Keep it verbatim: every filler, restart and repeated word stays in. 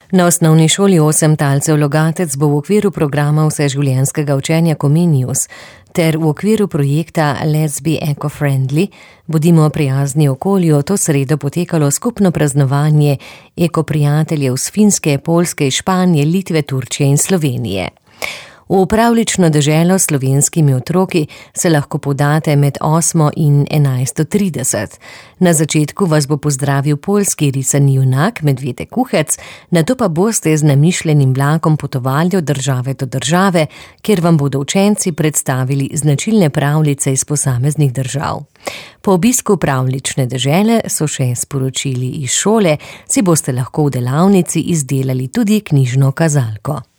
Na osnovni šoli Osem talcev Logatec bo v okviru programa vseživljenjskega učenja Comenius ter v okviru projekta Let's be eco-friendly, bodimo prijazni okolju, to sredo potekalo skupno praznovanje ekoprijateljev s Finske, Poljske, Španije, Litve, Turčije in Slovenije. V pravljično deželo s slovenskimi otroki se lahko podate med osmo in enajsto trideset. Na začetku vas bo pozdravil poljski risani junak Medvede Kuhec, nato pa boste z namišljenim vlakom potovali od države do države, kjer vam bodo učenci predstavili značilne pravljice iz posameznih držav. Po obisku pravljične dežele, so še sporočili iz šole, si boste lahko v delavnici izdelali tudi knjižno kazalko.